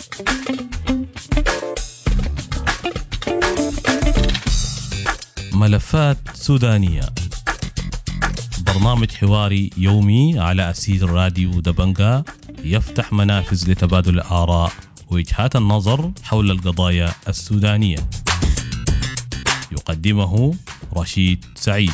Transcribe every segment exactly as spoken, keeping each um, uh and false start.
ملفات سودانية، برنامج حواري يومي على أسير راديو دبنجة يفتح منافذ لتبادل الآراء ووجهات النظر حول القضايا السودانية. يقدمه رشيد سعيد.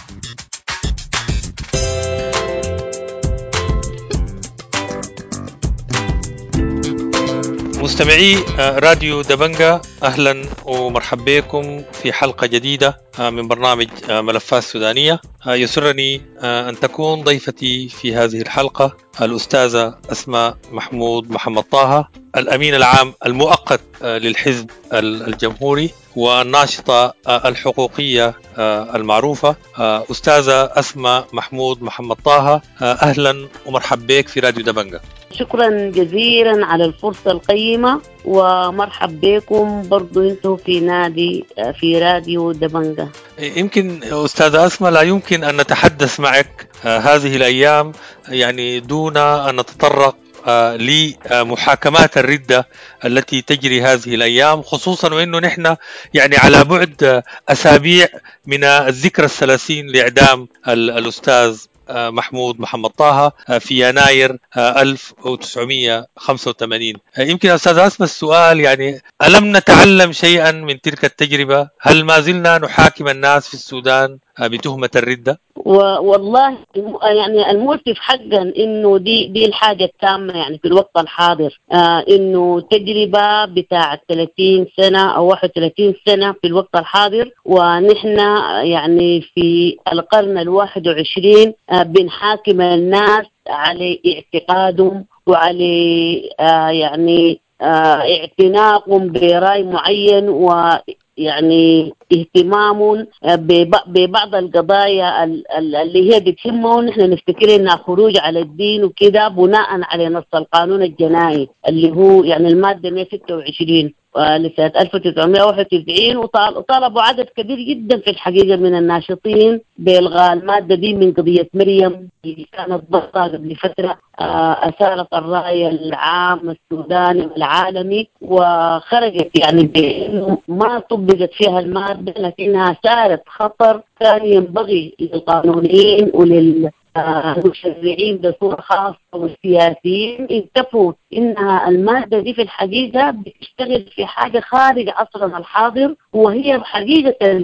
مستمعي راديو دبنجة، أهلا ومرحبا بكم في حلقة جديدة من برنامج ملفات سودانية. يسرني أن تكون ضيفتي في هذه الحلقة الأستاذة أسماء محمود محمد طه، الأمين العام المؤقت للحزب الجمهوري والناشطة الحقوقية المعروفة. أستاذة أسماء محمود محمد طه، أهلا ومرحبا بك في راديو دبنجة. شكرا جزيلا على الفرصة القيمة، ومرحب بكم برضو انتم في نادي في راديو دبنجة. يمكن أستاذة أسماء لا يمكن أن نتحدث معك هذه الأيام يعني دون أن نتطرق لمحاكمات الردة التي تجري هذه الأيام، خصوصا وأنه نحن يعني على بعد أسابيع من الذكرى الثلاثين لإعدام الأستاذ محمود محمد طه في يناير ألف وتسعمائة وخمسة وثمانين. يمكن أستاذ أسماء السؤال يعني ألم نتعلم شيئا من تلك التجربة؟ هل ما زلنا نحاكم الناس في السودان بتهمة الردة؟ والله يعني المؤسف حقا انه دي دي الحاجه التامه يعني في الوقت الحاضر، آه انه تجربه بتاعه ثلاثين سنه او واحد وثلاثين سنه في الوقت الحاضر، ونحن يعني في القرن الواحد وعشرين آه بنحاكم الناس على اعتقادهم وعلى آه يعني آه اعتناقهم برأي معين، و يعني اهتمام ببعض القضايا اللي هي بتهمهم. نحن نفتكر انها خروج على الدين وكده بناء على نص القانون الجنائي اللي هو يعني المادة مئة وستة وعشرين لسنة ألف وتسعمائة وواحد وتسعين، وطالبوا عدد كبير جدا في الحقيقة من الناشطين بإلغاء المادة دي من قضية مريم اللي كانت ضغطة قبل فترة أثارت الرأي العام السوداني والعالمي، وخرجت يعني بأنه ما طبقت فيها المادة لكنها صارت خطر كان ينبغي للقانونيين ولل المشرعين بصورة خاصة والسياسيين يكتفوا إنها المادة دي في الحقيقة بتشتغل في حاجة خارج عصرنا الحاضر، وهي حقيقة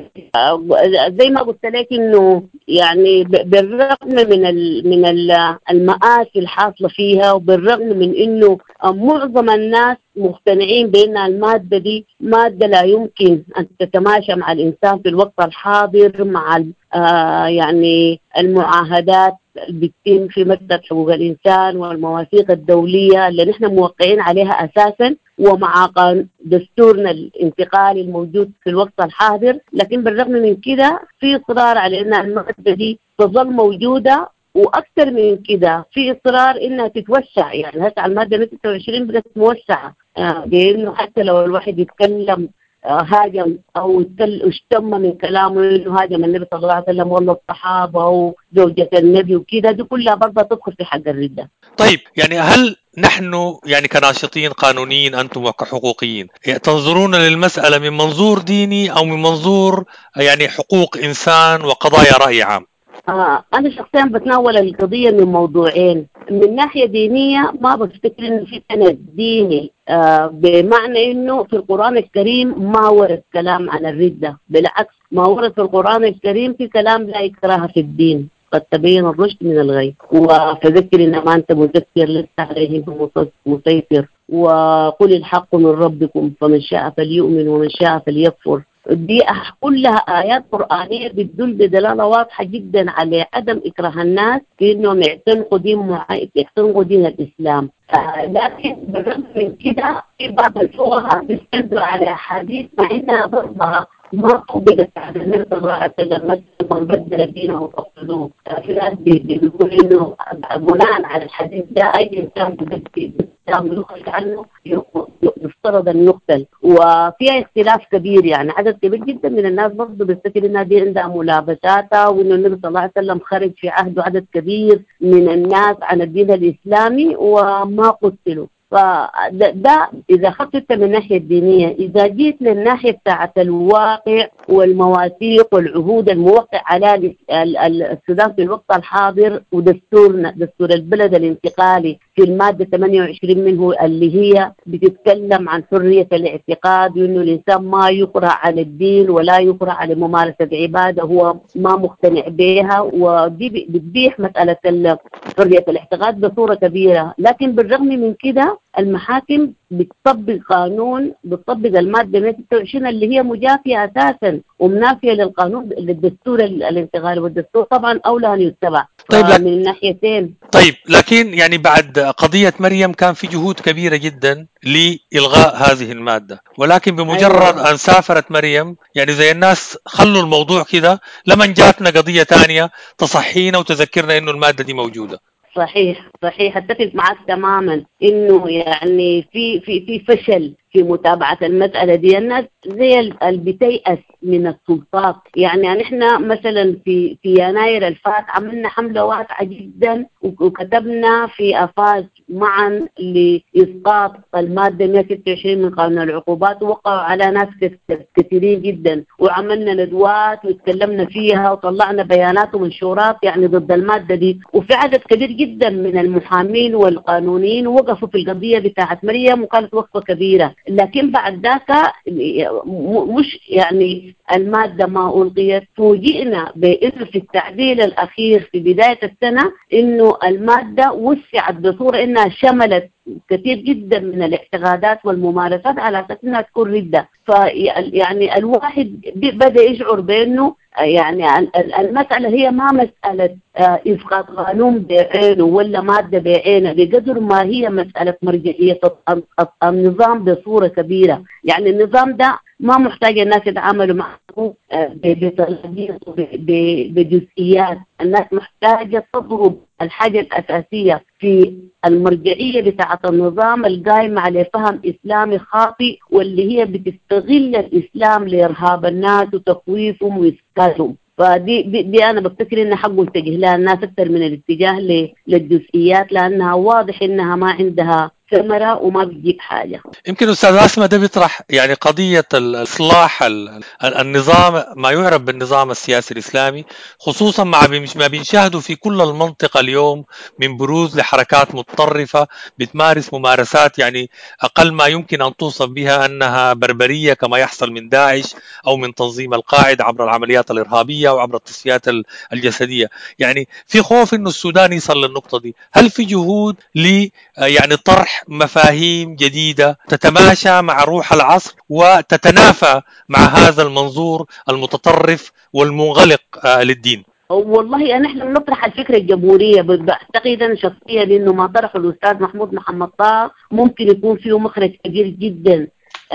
زي ما قلت لك إنه يعني بالرغم من من المآسي الحاصلة فيها، وبالرغم من إنه معظم الناس مقتنعين بأن المادة دي مادة لا يمكن أن تتماشى مع الإنسان في الوقت الحاضر مع آه يعني المعاهدات اللي بتتم في مكتب حقوق الإنسان والمواثيق الدولية اللي نحن موقعين عليها أساسا، ومع دستورنا الانتقالي الموجود في الوقت الحاضر. لكن بالرغم من كده في إصرار على أن المادة دي تظل موجودة، وأكثر من كده في إصرار إنها تتوسع. يعني هسه المادة مئة وستة وعشرين بدأت موسعة، لأنه حتى لو الواحد يتكلم هاجم أو اشتم من كلامه إنه هاجم النبي صلى الله عليه وسلم والله الصحابة وزوجة النبي وكده، دي كلها برضه تدخل في حق الردة. طيب يعني هل نحن يعني كناشطين قانونيين أنتم وكحقوقيين تنظرون للمسألة من منظور ديني أو من منظور يعني حقوق إنسان وقضايا رأي عام؟ آه أنا شخصيا بتناول القضية من موضوعين. من ناحية دينية ما بفتكر إنه في سند ديني، آه بمعنى إنه في القرآن الكريم ما ورد كلام عن الردة، بالعكس ما ورد في القرآن الكريم في كلام لا إكراه في الدين، قد تبين الرشد من الغي، وفذكر إنما أنت مذكر لست عليهم مسيطر، وقل الحق من ربكم فمن شاء فليؤمن ومن شاء فليكفر. دي كلها آيات قرآنية بتدل بدلالة واضحة جدا على عدم إكراه الناس في إنهم يعتنقوا دين معين، يعتنقوا دين الإسلام. آه لكن بالرغم من كده في بعض الفقهاء بيستندوا على أحاديث مع إنها برضه ما طبقت على النبي صلى الله عليه وسلم، مثلا من بدل دينه فاقتلوه. في ناس بيقول إنه بناء على الحديث ده أي إنسان بدل يخرج عنه يفترض أن يقتل، وفيها اختلاف كبير. يعني عدد كبير جدا من الناس برضه بيفتكر إنها دي عندها ملابساتها، وإنه النبي صلى الله عليه وسلم خرج في عهده عدد كبير من الناس عن الدين الإسلامي وما قتلوا. فده ده إذا أخذت من الناحية الدينية. إذا جيت للناحية بتاعة الواقع والمواثيق والعهود الموقع على السودان في الوقت الحاضر ودستورنا دستور البلد الانتقالي في المادة ثمانية وعشرين منه اللي هي بتتكلم عن حرية الاعتقاد، وإنه الإنسان ما يكره على الدين ولا يكره على ممارسة عبادة هو ما مقتنع بها، ودي بتبيح مسألة حرية الاعتقاد بصورة كبيرة. لكن بالرغم من كده المحاكم بتطبق قانون، بتطبق المادة مئة وستة وعشرين اللي هي مجافية أساسا ومنافية للقانون للدستور الانتقالي، والدستور طبعا أولى أن يتبع. طيب من الناحيتين. طيب لكن يعني بعد قضية مريم كان في جهود كبيرة جدا لإلغاء هذه المادة، ولكن بمجرد أيوة. أن سافرت مريم يعني زي الناس خلوا الموضوع كده، لمن جاتنا قضية تانية تصحينا وتذكرنا إنه المادة دي موجودة. صحيح صحيح اتفق معك تماما انه يعني في في في فشل في متابعة المسألة دي. الناس زي اللي بتيأس من السلطات. يعني نحن مثلا في في يناير الفات عملنا حملة واسعة جدا وكتبنا في أفاز معا لإسقاط المادة مئة وستة وعشرين من قانون العقوبات، ووقعوا على ناس كثيرين جدا، وعملنا ندوات وتكلمنا فيها وطلعنا بيانات ومنشورات يعني ضد المادة دي. وفي عدد كبير جدا من المحامين والقانونيين وقفوا في القضية بتاعت مريم وكانت وقفة كبيرة. لكن بعد ذاك مش يعني المادة ما ألغيت، فوجئنا بأنه في التعديل الأخير في بداية السنة إنه المادة وسعت بصورة إنها شملت كثير جدا من الاعتقادات والممارسات على أساس إنها تكون ردة. فيعني الواحد بدأ يشعر بأنه يعني المسألة هي ما مسألة إسقاط قانون بعينه ولا مادة بعينه، بقدر ما هي مسألة مرجعية النظام بصورة كبيرة. يعني النظام ده ما محتاج الناس يتعاملوا معه بجزئيات، الناس محتاجة تضرب الحاجة الأساسية في المرجعية بتاعة النظام القائمة على فهم إسلامي خاطئ، واللي هي بتستغل الإسلام لإرهاب الناس وتخويفهم وإسكاتهم. فدي دي, دي أنا بفتكر إن حقه يتجه لها الناس أكثر من الاتجاه للجزئيات، لأنها واضح إنها ما عندها ثمرة وما بتجيب حاجة. يمكن أستاذ أسماء ده بيطرح يعني قضية الإصلاح النظام ما يعرف بالنظام السياسي الإسلامي، خصوصا مع ما بنشاهده في كل المنطقة اليوم من بروز لحركات متطرفة بتمارس ممارسات يعني أقل ما يمكن أن توصف بها أنها بربرية، كما يحصل من داعش أو من تنظيم القاعدة عبر العمليات الإرهابية وعبر التصفيات الجسدية. يعني في خوف أنه السودان يصل للنقطة دي. هل في جهود ل يعني طرح مفاهيم جديدة تتماشى مع روح العصر وتتنافى مع هذا المنظور المتطرف والمنغلق للدين؟ والله أنا إحنا بنطرح الفكرة الجمهورية. بعتقد أنا شخصيا إنه ما طرحه الأستاذ محمود محمد طه ممكن يكون فيه مخرج كبير جدا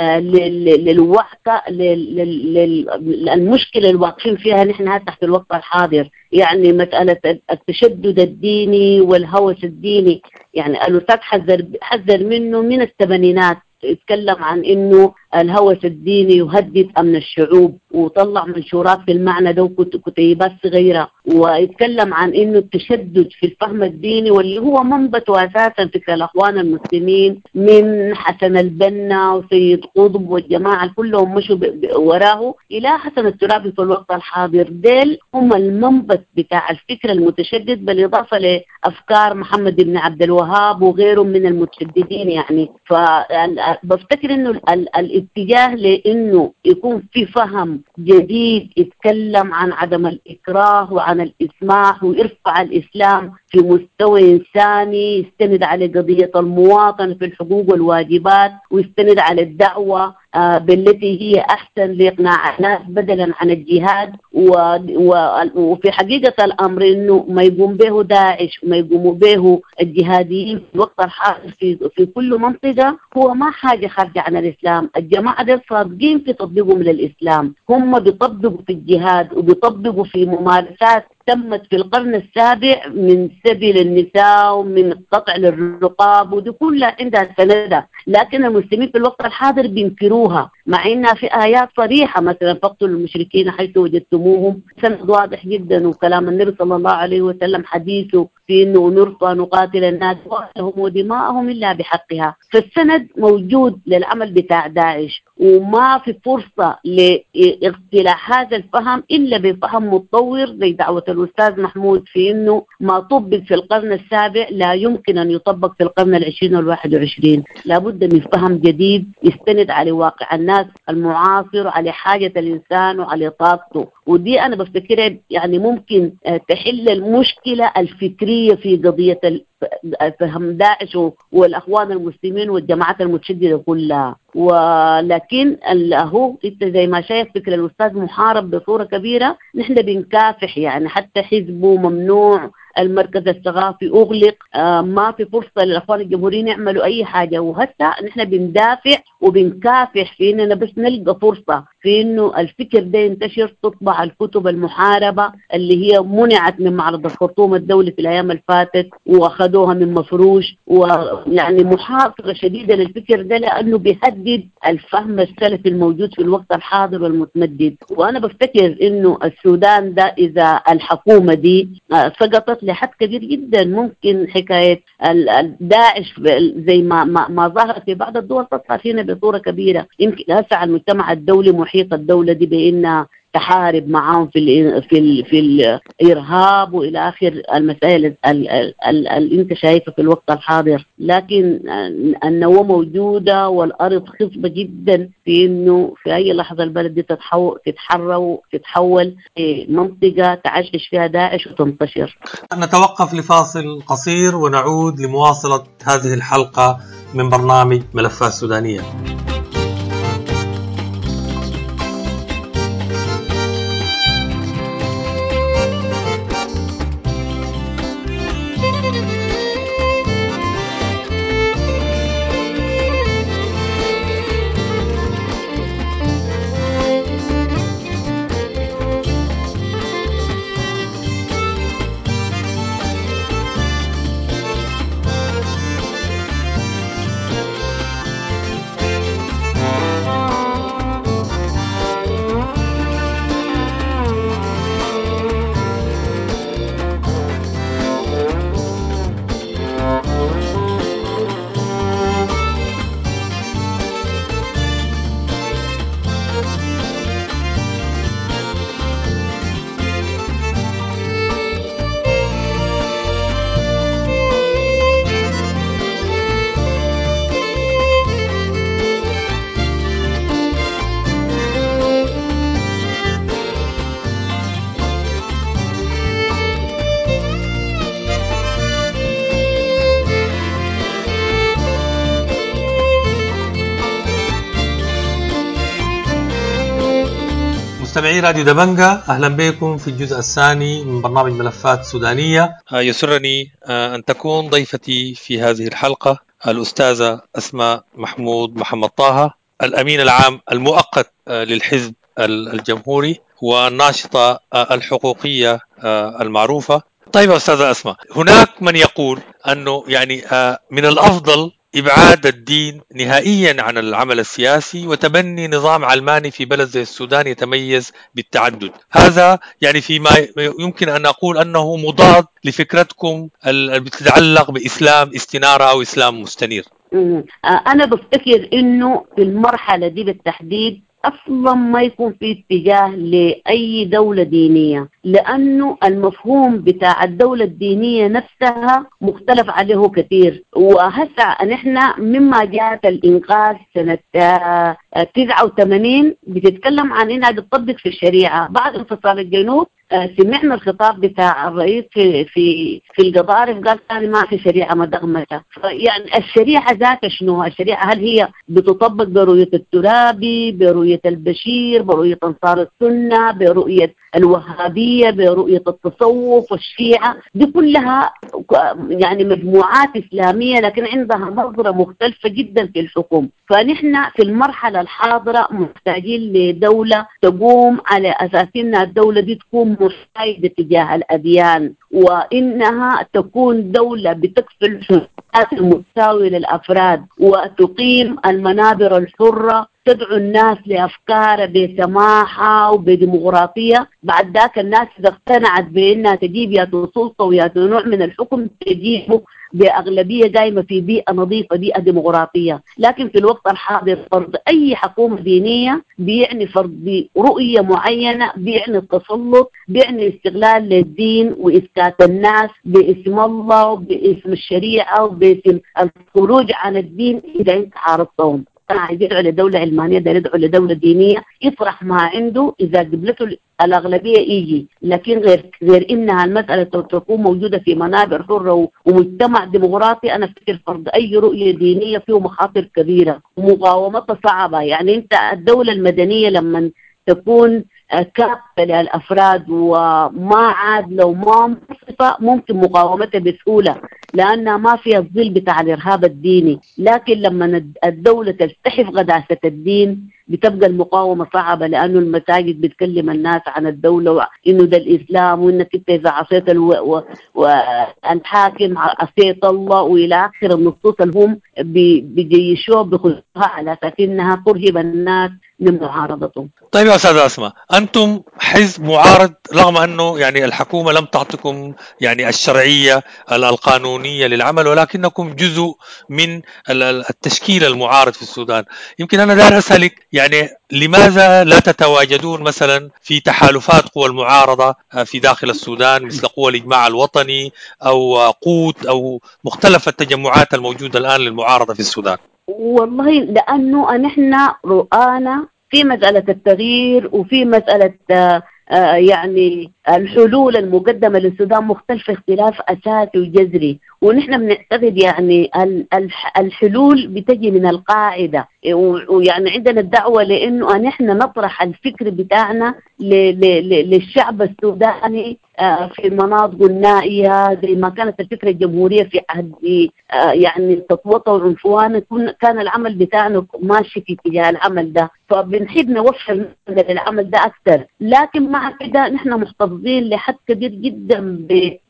للوحدة للمشكلة اللي واقفين فيها نحن هسه في الوقت الحاضر. يعني مسألة التشدد الديني والهوس الديني، يعني الأستاذ حذر حذر منه من الثمانينات، يتكلم عن إنه الهوس الديني يهدد أمن الشعوب، وطلع منشورات في المعنى ده وكتيبات صغيرة، ويتكلم عن إنه التشدد في الفهم الديني واللي هو منبته أساسا فكرة الأخوان المسلمين من حسن البنا وسيد قطب والجماعة كلهم مشوا وراه إلى حسن الترابي في الوقت الحاضر. ديل هم المنبت بتاع الفكرة المتشدد، بالإضافة لأفكار محمد بن عبد الوهاب وغيرهم من المتشددين. يعني فبفتكر إنه الاتجاه لأنه يكون في فهم جديد يتكلم عن عدم الإكراه وعن الإسماح ويرفع الإسلام في مستوى إنساني، يستند على قضية المواطن في الحقوق والواجبات، ويستند على الدعوة آه بالتي هي أحسن لإقناع الناس بدلا عن الجهاد. و... و... وفي حقيقة الأمر إنه ما يقوم به داعش وما يقوم به الجهاديين في الوقت الحاضر في في كل منطقة هو ما حاجة خارجة عن الإسلام. الجماعة دي صادقين في تطبيقهم للإسلام، هم بيطبقوا في الجهاد وبيطبقوا في ممارسات تمت في القرن السابع من سبي للنساء ومن قطع للرقاب، ودي كلها عندها سندها، لكن المسلمين في الوقت الحاضر بينكروها مع انها في ايات صريحه، مثلا فاقتلوا المشركين حيث وجدتموهم، سند واضح جدا، وكلام النبي صلى الله عليه وسلم حديثه في انه امرت ان اقاتل الناس واموالهم ودماءهم الا بحقها. فالسند موجود للعمل بتاع داعش، وما في فرصه لاختلاع هذا الفهم الا بفهم متطور زي دعوه الاستاذ محمود في انه ما طبق في القرن السابع لا يمكن ان يطبق في القرن العشرين والواحد وعشرين. لابد من فهم جديد يستند على واقع الناس المعاصر وعلى حاجه الانسان وعلى طاقته، ودي انا بفتكرها يعني ممكن تحل المشكله الفكريه في قضيه فهم داعش والاخوان المسلمين والجماعات المتشدده كلها. ولكن هو انت زي ما شايف فكر الاستاذ محارب بصوره كبيره، نحن بنكافح يعني حتى حزبه ممنوع، المركز الثقافي اغلق، آه ما في فرصه للاخوان الجمهوريين يعملوا اي حاجه، وهسه نحن بندافع وبنكافح في اننا بس نلقى فرصه في انه الفكر ده ينتشر، تطبع الكتب المحاربه اللي هي منعت من معرض الخرطوم الدولي في الايام اللي فاتت واخذوها من مفروش، ويعني محاصره شديده للفكر ده لانه بيهدد الفهم السلفي الموجود في الوقت الحاضر والمتمدد. وانا بفتكر انه السودان ده اذا الحكومه دي آه سقطت لحد كبير جدا، ممكن حكايه داعش زي ما ما, ما ظهرت في بعض الدول تظهر هنا بصوره كبيره. يمكن هسه المجتمع الدولي محيط الدوله دي بانها تحارب معاهم في ال في ال في الارهاب والى اخر المسائل اللي انت شايفها في الوقت الحاضر، لكن النواه موجوده والارض خصبه جدا في انه في اي لحظه البلد دي تتحول تتحرر وتتحول منطقه تعشش فيها داعش وتنتشر. نتوقف لفاصل قصير ونعود لمواصله هذه الحلقه من برنامج ملفات سودانيه. مستمعي راديو دبنجة، أهلا بكم في الجزء الثاني من برنامج ملفات سودانية. يسرني أن تكون ضيفتي في هذه الحلقة الأستاذة أسماء محمود محمد طه، الأمين العام المؤقت للحزب الجمهوري والناشطة الحقوقية المعروفة. طيب أستاذة أسماء، هناك من يقول أنه يعني من الأفضل إبعاد الدين نهائيا عن العمل السياسي وتبني نظام علماني في بلد زي السودان يتميز بالتعدد. هذا يعني فيما يمكن أن أقول أنه مضاد لفكرتكم اللي بتتعلق بإسلام استنارة أو إسلام مستنير. أنا بفتكر أنه في المرحلة دي بالتحديد أصلا ما يكون في اتجاه لأي دولة دينية، لأنه المفهوم بتاع الدولة الدينية نفسها مختلف عليه كثير. وهسه نحن مما جاءت الإنقاذ سنة تسعة وثمانين بتتكلم عن إنها تطبق في الشريعة. بعد انفصال الجنوب سمعنا الخطاب بتاع الرئيس في في في القضارف، قال ثاني ما في شريعة مدغمة. يعني الشريعة ذات شنو؟ الشريعة هل هي بتطبق برؤية الترابي، برؤية البشير، برؤية أنصار السنة، برؤية الوهابية، برؤية التصوف والشيعة، دي كلها يعني مجموعات إسلامية لكن عندها نظرة مختلفة جدا في الحكم. فنحن في المرحلة الحاضرة محتاجين لدولة تقوم على أساس أن الدولة دي تكون محايدة تجاه الأديان، وإنها تكون دولة بتكفل الحقوق المتساوية للأفراد، وتقيم المنابر الحرة، تدعو الناس لأفكار بسماحة وبديمقراطية. بعد ذاك الناس إذا اقتنعت بأنها تجيب يا سلطة ويا نوع من الحكم تجيبه بأغلبية قائمة في بيئة نظيفة، بيئة ديمقراطية. لكن في الوقت الحاضر فرض أي حكومة دينية بيعني فرض رؤية معينة، بيعني التسلط، بيعني استغلال للدين وإسكات الناس باسم الله وباسم الشريعة وباسم الخروج عن الدين إذا أنت عارضتهم. عايز يدعو لدولة علمانية، ده يدعو لدولة دينية، يطرح ما عنده إذا قبلته الأغلبية يجي. لكن غير غير إنها المسألة تكون موجودة في منابر حرة ومجتمع ديمقراطي، أنا أفكر فرض أي رؤية دينية فيه مخاطر كبيرة ومقاومتها صعبة. يعني أنت الدولة المدنية لما تكون كافة للأفراد وما عادلة وما منصفة ممكن مقاومتها بسهولة لأنها ما فيها الظل بتاع الإرهاب الديني. لكن لما الدولة تستحف قداسة الدين بتبقى المقاومة صعبة، لأنه المساجد بتكلم الناس عن الدولة وإنه ده الإسلام، وإنك أنت إذا عصيت الو... والحاكم عصيت الله وإلى آخر النصوص اللي هم بيجيشوها بخذوها على أساس إنها ترهب الناس من معارضتهم. طيب يا أستاذ أسماء، أنتم حزب معارض رغم أنه يعني الحكومة لم تعطكم يعني الشرعية القانونية للعمل، ولكنكم جزء من التشكيل المعارض في السودان. يمكن أنا دار أسألك يعني لماذا لا تتواجدون مثلا في تحالفات قوى المعارضة في داخل السودان مثل قوى الإجماع الوطني أو قوت أو مختلف التجمعات الموجودة الآن للمعارضة في السودان؟ والله لأنه نحن رؤانا في مسألة التغيير وفي مسألة آه يعني الحلول المقدمة للسودان مختلفة اختلاف أساسي وجذري، ونحن بنعتقد يعني الحلول بتجي من القاعدة، ويعني عندنا الدعوة لأنه نحن نطرح الفكر بتاعنا للشعب السوداني في المناطق النائية زي ما كانت الفكرة الجمهورية في عهد يعني التطويط والعنفوان. كان العمل بتاعنا ماشي في اتجاه العمل ده، فبنحب نوفر للعمل ده أكثر. لكن مع كده نحن محتفظين لحد كبير جدا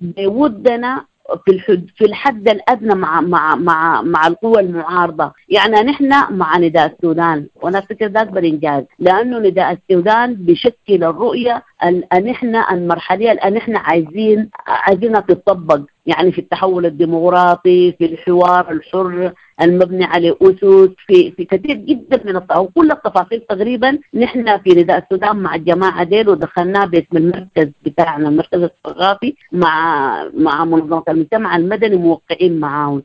بودنا في الحد في الحد الادنى مع مع مع مع القوى المعارضه. يعني نحن مع نداء السودان، وانا افتكر ده اكبر انجاز، لانه نداء السودان بشكل الرؤيه ان احنا المرحليه اللي احنا عايزين عايزينها تطبق، يعني في التحول الديمقراطي، في الحوار الحر المبني على أسس، في في كثير جدا من التفاصيل، كل التفاصيل تقريبا نحن في نداء السودان مع الجماعة ديل ودخلناه باسم المركز بتاعنا المركز الثقافي مع مع منظمة المجتمع المدني موقعين معاهم.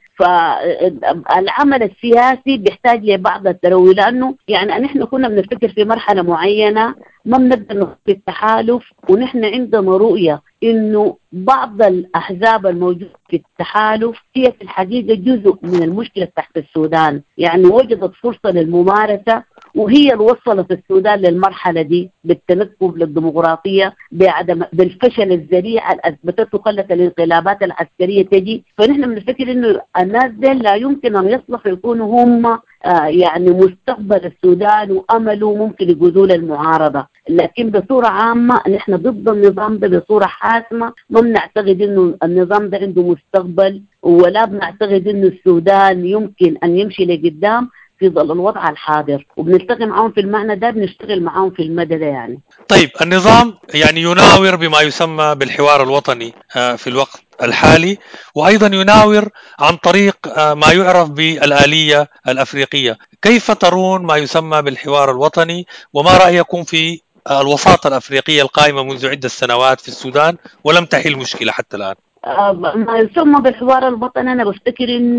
فالعمل السياسي بيحتاج لبعض التروي، لأنه يعني نحن كنا بنفكر في مرحلة معينة ما بنقدر في التحالف، ونحن عندنا رؤية إنه بعض الأحزاب الموجودة في التحالف هي في الحقيقة جزء من المشكلة تحت السودان، يعني وجدت فرصة للممارسة وهي اللي وصلت السودان للمرحلة دي بالتنكب للديمقراطية بعدم بالفشل الذريع اللي أثبتته خلت الانقلابات العسكرية تجي. فنحن بنفكر إنه الناس دي لا يمكن أن يصلحوا يكونوا هم آه يعني مستقبل السودان وأمله ممكن يقودوا للمعارضة. لكن بصورة عامة نحن ضد النظام ده بصورة حاسمة، ما بنعتقد إنه النظام ده عنده مستقبل، ولا بنعتقد إنه السودان يمكن أن يمشي لقدام في ظل الوضع الحاضر، وبنلتقي معهم في المعنى ده، بنشتغل معهم في المدى ده. يعني طيب النظام يعني يناور بما يسمى بالحوار الوطني في الوقت الحالي، وأيضا يناور عن طريق ما يعرف بالآلية الأفريقية. كيف ترون ما يسمى بالحوار الوطني، وما رأيكم في الوساطة الأفريقية القائمة منذ عدة سنوات في السودان ولم تحل مشكلة حتى الآن؟ ما يسمى بالحوار الوطني أنا بفتكر إنه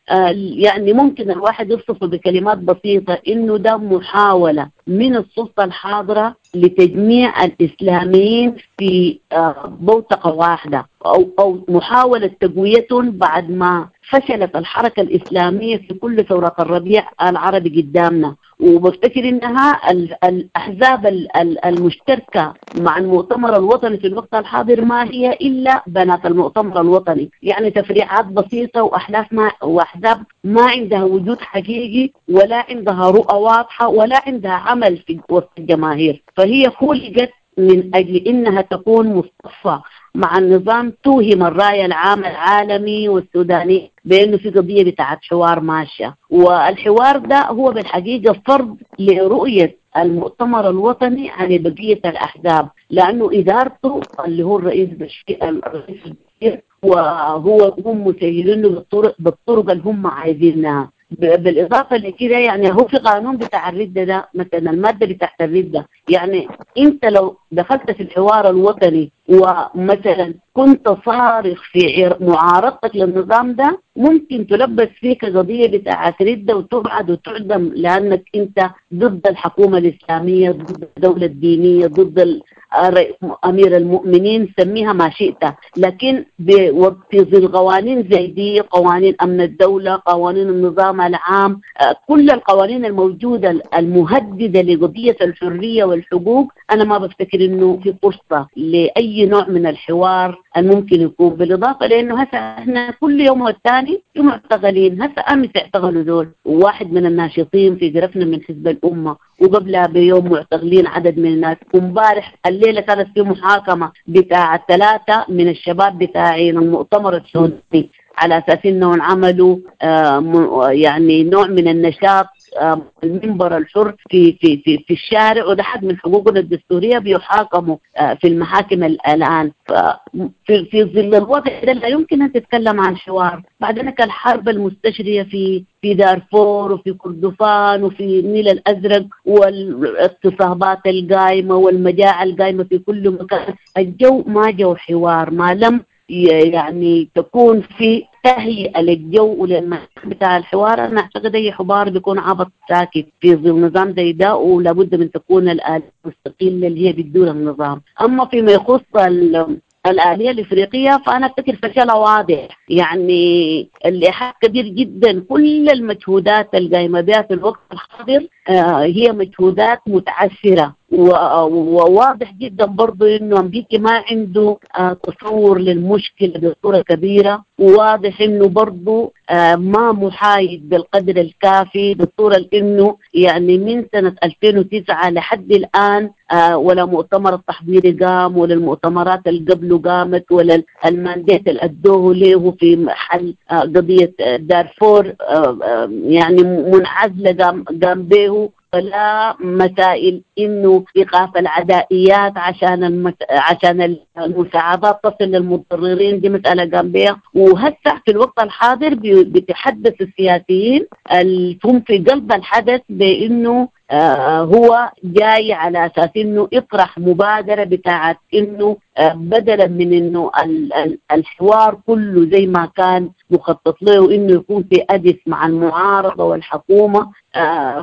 آه يعني ممكن الواحد يوصفه بكلمات بسيطة إنه ده محاولة من السلطة الحاضرة لتجميع الإسلاميين في آه بوتقة واحدة، أو أو محاولة تقويتهم بعد ما فشلت الحركة الإسلامية في كل ثورة الربيع العربي قدامنا. وبفتكر إنها الأحزاب المشتركة مع المؤتمر الوطني في الوقت الحاضر ما هي إلا بنات المؤتمر الوطني، يعني تفريعات بسيطة وأحلاف ما وأحزاب ما عندها وجود حقيقي ولا عندها رؤى واضحة ولا عندها عمل في وسط الجماهير. فهي خلقت من أجل إنها تكون مصطفى مع النظام، توهم الراية العام العالمي والسوداني بأنه في قضية بتاعت حوار ماشية. والحوار ده هو بالحقيقة فرض لرؤية المؤتمر الوطني عن بقية الأحزاب، لأنه إدارته اللي هو الرئيس الرئيس البشير وهو هم مسيرينه بالطرق بالطرق اللي هم عايزينها. بالإضافة لكده يعني هو في قانون بتاع الردة ده مثلا المادة بتاعت الردة، يعني أنت لو دخلت في الحوار الوطني ومثلا كنت صارخ في معارضتك للنظام ده ممكن تلبس فيك قضية بتاعت ردة وتبعد وتعدم، لأنك أنت ضد الحكومة الإسلامية، ضد الدولة الدينية، ضد أمير المؤمنين، سميها ما شئت. لكن في ظل قوانين زي دي، قوانين أمن الدولة، قوانين النظام العام، كل القوانين الموجودة المهددة لقضية الحرية والحقوق، أنا ما بفتكر إنه في فرصة لأي نوع من الحوار الممكن يكون. بالإضافة لأنه هسه إحنا كل يوم والثاني في معتقلين، هسه أمس اعتقلوا دول واحد من الناشطين في قرفنا من حزب الأمة، وقبلها بيوم معتقلين عدد من الناس، ومبارح الليلة كانت في محاكمة بتاع ثلاثة من الشباب بتاعين المؤتمر السوداني على أساس إنهم عملوا آه يعني نوع من النشاط آه المنبر الحر في في في في الشارع، وده حد من حقوقنا الدستورية بيحاكموا آه في المحاكم الآن. في في ظل الوضع ده لا يمكن أن تتكلم عن حوار. بعدين الحرب المستشرية في في دارفور وفي كردفان وفي النيل الأزرق والاغتصابات القائمة والمجاعة القائمة في كل مكان، الجو ما جو حوار ما لم يعني تكون في تهيئة للجو وللمناخ بتاع الحوار. أنا أعتقد أي حوار بيكون عبط ساكت في ظل نظام زي ده، ولابد من تكون الآلية المستقلة اللي هي بدون النظام. أما فيما يخص الآلية الإفريقية فأنا أفتكر فشلها واضح، يعني الإحاط كبير جدا. كل المجهودات القائمة بها في الوقت الحاضر آه هي مجهودات متعثرة، وواضح جدا برضو إنه أمريكا ما عنده آه تصور للمشكلة بصورة كبيرة، وواضح إنه برضو آه ما محايد بالقدر الكافي، بصورة إنه يعني من سنة ألفين وتسعة لحد الآن آه ولا مؤتمر التحضيري قام، ولا المؤتمرات اللي قبله قامت، ولا المانديت اللي أدوه له في محل آه قضية دارفور آه آه يعني منعزلة قام, قام به، ولا مسائل إنه إيقاف العدائيات عشان المت... عشان المساعدات تصل للمتضررين، دي مسألة قام بها. وهسه في الوقت الحاضر بيتحدث السياسيين اللي هم في قلب الحدث بإنه آه هو جاي على أساس إنه يطرح مبادرة بتاعت إنه آه بدلا من إنه ال ال الحوار كله زي ما كان مخطط له إنه يكون في أدس مع المعارضة والحكومة، آه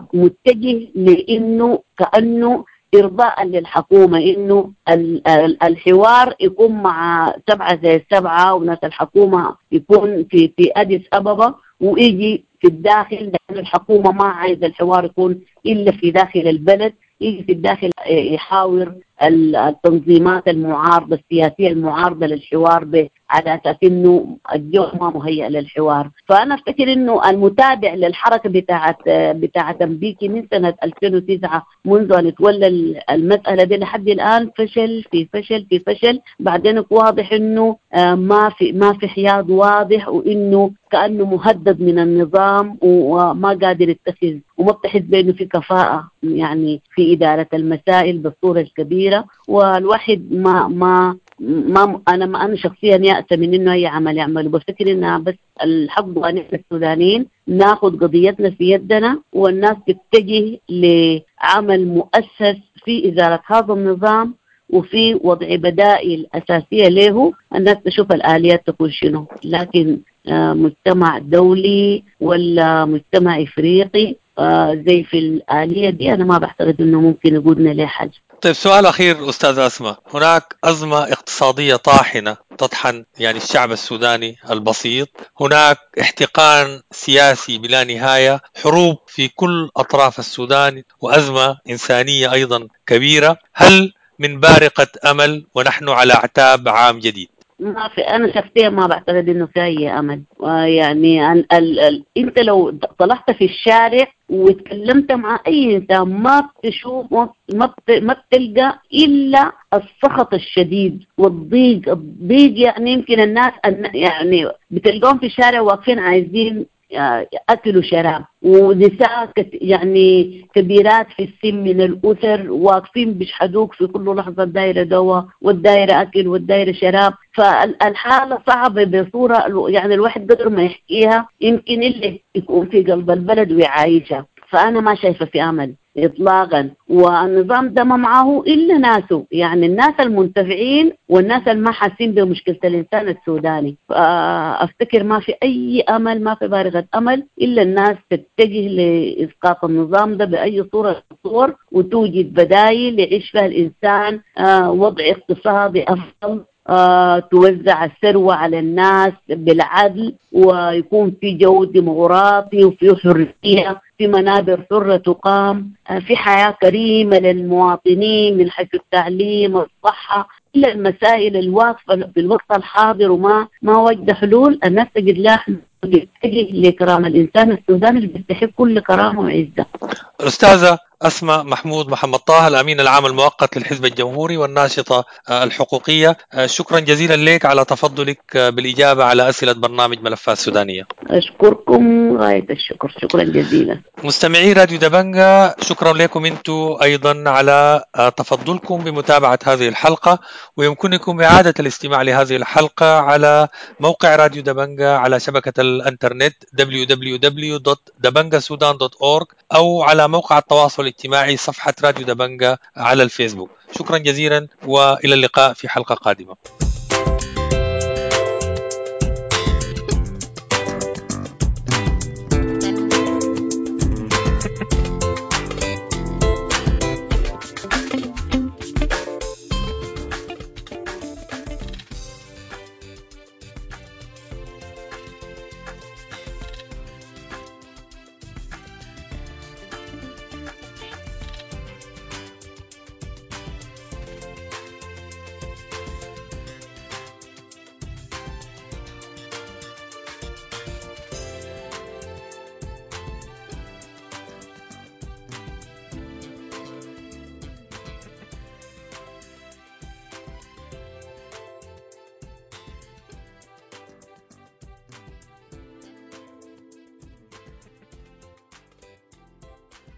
فمتجه لإنه كأنه إرضاء للحكومة إنه ال ال الحوار يكون مع سبعة زي السبعة، وناس الحكومة يكون في في أديس أبابا، ويجي في الداخل لأن الحكومة ما عايزة الحوار يكون إلا في داخل البلد، يجي في الداخل يحاور التنظيمات المعارضة السياسية المعارضة للحوار به على أساس إنه الجو ما مهيئ للحوار. فأنا أفتكر إنه المتابع للحركة بتاعت بتاعت أمريكا من سنة ألفين وتسعة منذ أن تولى المسألة دي لحد الآن فشل في فشل في فشل. بعدين واضح إنه ما في ما في حياد واضح، وإنه كأنه مهدد من النظام وما قادر يتخذ وما بتحس بأنه في كفاءة يعني في إدارة المسائل بالصورة الكبيرة. والواحد ما ما ما أنا ما أنا شخصيا يأس من إنه أي عمل يعمله. بفتكر إنها بس الحق ونحن السودانيين ناخذ قضيتنا في يدنا، والناس تتجه لعمل مؤسس في إزالة هذا النظام وفي وضع بدائل أساسية له، الناس تشوف الآليات تكون شنو. لكن آه مجتمع دولي ولا مجتمع إفريقي آه زي في الآلية دي، أنا ما بعتقد إنه ممكن يقودنا لحل. طيب سؤال أخير أستاذ أسماء، هناك أزمة اقتصادية طاحنة تطحن يعني الشعب السوداني البسيط، هناك احتقان سياسي بلا نهاية، حروب في كل أطراف السودان، وأزمة إنسانية أيضا كبيرة. هل من بارقة أمل ونحن على أعتاب عام جديد؟ ما في، أنا شخصيا ما بعتقد إنه في أي أمل. يعني ال ال ال أنت لو طلعت في الشارع وتكلمت مع أي إنسان ما بتشوف ما بت ما بتلقى إلا السخط الشديد والضيق. الضيق يعني يمكن الناس يعني بتلقاهم في الشارع واقفين عايزين أكل وشراب، ونساء يعني كبيرات في السن من الأسر واقفين بيشحدوك في كل لحظة، الدائرة دواء والدائرة أكل والدائرة شراب. فالحالة صعبة بصورة يعني الواحد قدر ما يحكيها يمكن اللي يكون في قلب البلد ويعايشها. فأنا ما شايفة في أمل إطلاقا، والنظام ده ما معه إلا ناسه، يعني الناس المنتفعين والناس اللي حاسين بمشكلة الإنسان السوداني. فأفتكر ما في أي أمل، ما في بارغة أمل إلا الناس تتجه لإسقاط النظام ده بأي صورة صور، وتوجد بدائل يعيش فيها الإنسان آه وضع اقتصادي أفضل، آه توزع الثروة على الناس بالعدل، ويكون في جو ديمقراطي وفي حرية، في منابر حرة تقام، آه في حياة كريمة للمواطنين من حيث التعليم والصحة. إلا المسائل الواقفة في الوقت الحاضر وما ما وجد حلول، الناس تجد لها حلول تتجه لكرامة الإنسان السوداني اللي بيستحق كل كرامة وعزة. الأستاذة أسماء محمود محمد طه، الأمين العام المؤقت للحزب الجمهوري والناشطة الحقوقية، شكرا جزيلا لك على تفضلك بالإجابة على أسئلة برنامج ملفات سودانية. أشكركم غاية الشكر، شكرا جزيلا. مستمعي راديو دبنجة، شكرا لكم أنتم أيضا على تفضلكم بمتابعة هذه الحلقة، ويمكنكم إعادة الاستماع لهذه الحلقة على موقع راديو دبنجة على شبكة الانترنت دبليو دبليو دبليو دوت دبنجة سودان دوت أورج، أو على موقع التواصل الاجتماعي صفحة راديو دبنجة على الفيسبوك. شكرا جزيلا وإلى اللقاء في حلقة قادمة.